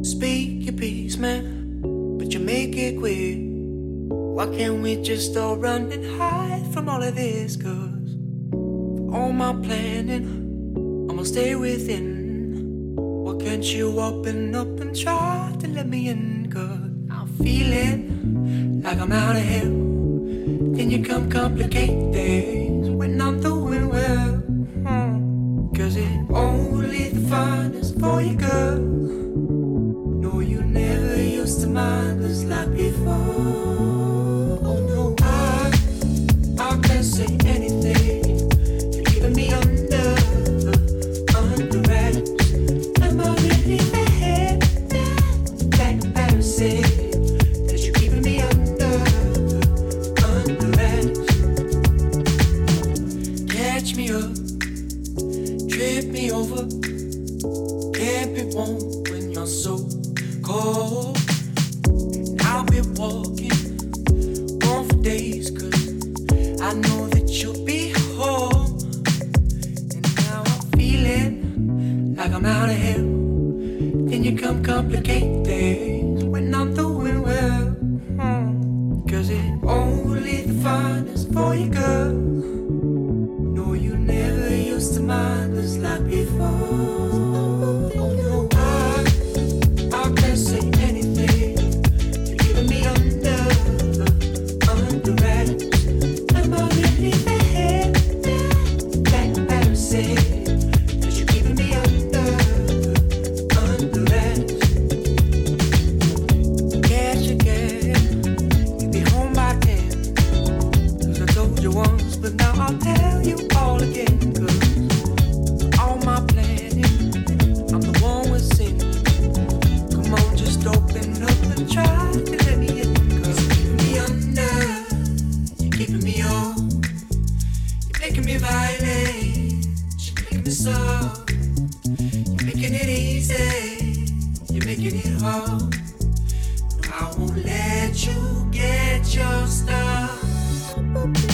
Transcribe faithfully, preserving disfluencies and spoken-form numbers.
Speak your piece, man, but you make it quick. Why can't we just all run and hide from all of this? Cause for all my planning, I'ma stay within. Why can't you open up and try to let me in? Cause I'm feeling like I'm out of hell. Then you come complicate things when I'm doing well. hmm. Cause it's only the finest for you, girl. No, you never used to mind us like before. Oh no, I, I can't say anything. You're keeping me under, under wraps. Am I really bad? Like embarrassing that you're keeping me under, under wraps. Catch me up, trip me over. Can't be warm when you're so cold. And I'll be walking on for days, cause I know that you'll be home. And now I'm feeling like I'm out of hell. Then you come complicate things when I'm doing well. hmm. Cause it's only the finest for you, girl. No, you never used to mind us like before. Oh no, I, I can't say anything. You're keeping me under, under wraps. Am I really bad? Like embarrassing that you're keeping me under, under wraps. Catch you again, you'll be home by ten. Cause I told you once, but now I'll tell you all again. Cause all my planning, I'm the one with sin. Come on, just open up and try to let me in. Cause you're keeping me under, you're keeping me on. You're making me violent, you're making me soft. You're making it easy, you're making it hard. I won't let you get your stuff.